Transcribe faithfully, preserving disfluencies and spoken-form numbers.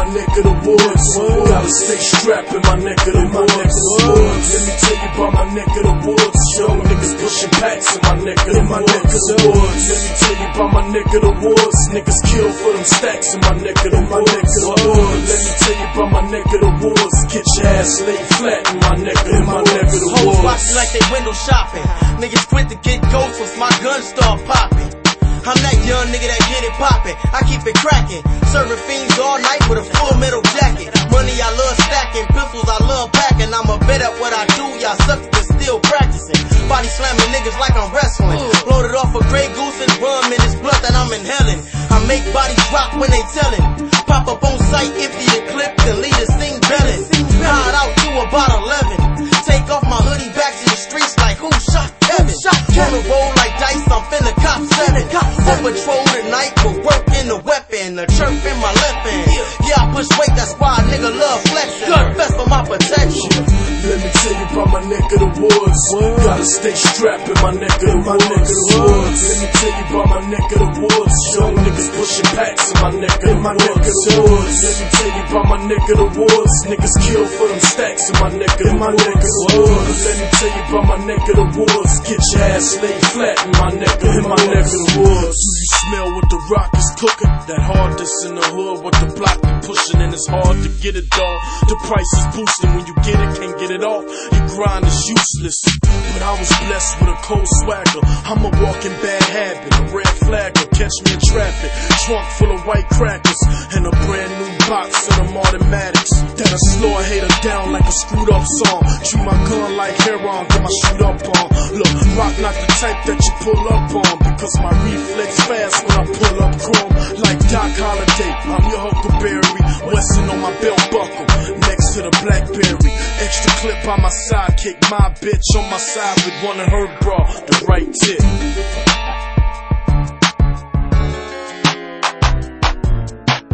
neck of the woods. Gotta stay strapped in my neck of the woods. Let me tell you about my neck of the woods. Young niggas pushing packs in my neck of the woods. Let me tell you about my neck of the woods. Niggas kill for them stacks in my neck of the woods. Let me tell you about my neck of the woods. Get your ass laid flat in my neck of my neck of the woods. Hoes watching like they window shopping. Niggas quit to get ghosts once my guns start popping. I'm that young nigga that get it poppin', I keep it crackin', serving fiends all night with a full metal jacket. Money I love stacking, pistols I love packing. I'ma bet at what I do, y'all suckers can still practicing. Body slamming niggas like I'm wrestling. Loaded off a Grey Goose and rum in this blunt that I'm inhaling. I make bodies rock when they tellin'. Pop up on sight, empty the clip, then lead a scene bellin'. Hide out to about eleven. Take off my hoodie back to the streets like who shot Kevin? Wanna roll like dice, I'm finna cop seven. On patrol tonight with work in the weapon, a chirp in my left hand. Yeah, I push weight, that's why a nigga love flexing. Best for my protection. Let me tell you about my neck of the woods. Gotta stay strapped in my neck of the woods. Let me tell you about my neck of the woods. Young niggas pushing packs in my neck of my neck of the woods. Let me tell you about my neck of the woods. Niggas kill for them stacks in my neck of my neck of the woods. Let me tell you about my neck of the woods. Get your ass laid flat in my neck of my neck of the woods. Do you smell what the rock is cooking? That hardness in the hood, what the block be pushing, and it's hard to get it, dog. The price is boosting, when you get it, can't get it off. Your grind is useless. But I was blessed with a cold swagger. I'm a walking bad habit, a red flagger. Catch me in traffic, trunk full of white crackers, and a brand new box of them automatics that'll slow a hater down like a screwed up song. Treat my gun like heroin, get my shoot up on. Look, rock not the type that you pull up on, because my reflex fast when I pull up chrome. Like Doc Holliday, I'm your Huckleberry, Wesson on my belt buckle, next to the Blackberry. Extra clip by my sidekick, my bitch on my side with one of her bra, the right tip.